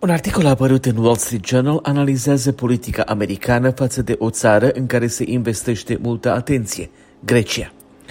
Un articol apărut în Wall Street Journal analizează politica americană față de o țară în care se investește multă atenție, Grecia.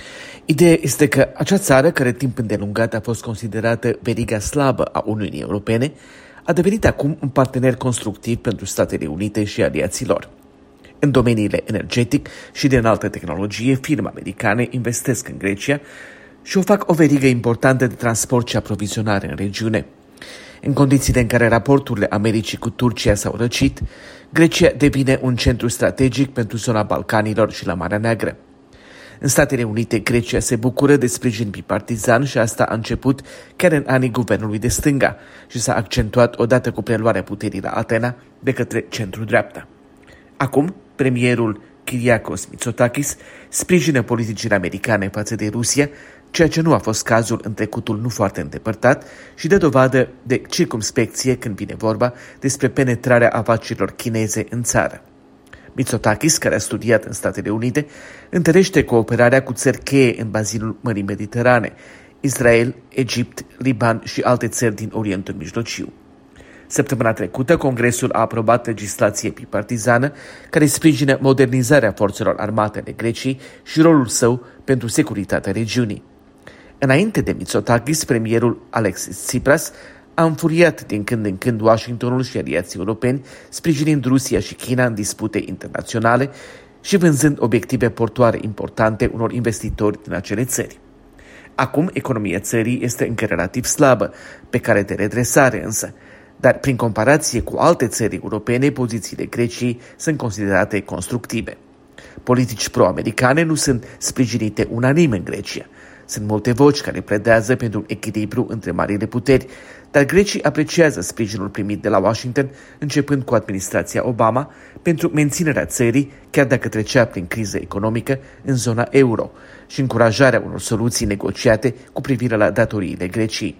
Ideea este că acea țară, care timp îndelungat a fost considerată veriga slabă a Uniunii Europene, a devenit acum un partener constructiv pentru Statele Unite și aliații lor. În domeniile energetic și de înaltă tehnologie, firme americane investesc în Grecia și o fac o verigă importantă de transport și aprovizionare în regiune. În condițiile în care raporturile Americii cu Turcia s-au răcit, Grecia devine un centru strategic pentru zona Balcanilor și la Marea Neagră. În Statele Unite, Grecia se bucură de sprijin bipartizan și asta a început chiar în anii guvernului de stânga și s-a accentuat odată cu preluarea puterii la Atena de către centru-dreapta. Acum, premierul Kyriakos Mitsotakis sprijină politicile americane față de Rusia, ceea ce nu a fost cazul în trecutul nu foarte îndepărtat și dă dovadă de circumspecție când vine vorba despre penetrarea afacerilor chineze în țară. Mitsotakis, care a studiat în Statele Unite, întărește cooperarea cu țări cheie în bazinul Mării Mediterane, Israel, Egipt, Liban și alte țări din Orientul Mijlociu. Săptămâna trecută, Congresul a aprobat legislație bipartizană care sprijină modernizarea forțelor armate ale Greciei și rolul său pentru securitatea regiunii. Înainte de Mitsotakis, premierul Alexis Tsipras a înfuriat din când în când Washingtonul și aliații europeni, sprijinind Rusia și China în dispute internaționale și vânzând obiective portoare importante unor investitori din acele țări. Acum, economia țării este încă relativ slabă, pe care de redresare însă, dar prin comparație cu alte țări europene, pozițiile Greciei sunt considerate constructive. Politici pro-americane nu sunt sprijinite unanim în Grecia. Sunt multe voci care pledează pentru un echilibru între marile puteri, dar grecii apreciază sprijinul primit de la Washington, începând cu administrația Obama, pentru menținerea țării, chiar dacă trecea prin criză economică, în zona euro și încurajarea unor soluții negociate cu privire la datoriile Greciei.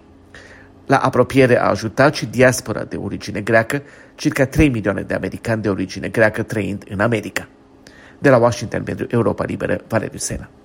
La apropiere a ajutat și diaspora de origine greacă, circa 3 milioane de americani de origine greacă trăind în America. De la Washington pentru Europa Liberă, Valeriu Sena.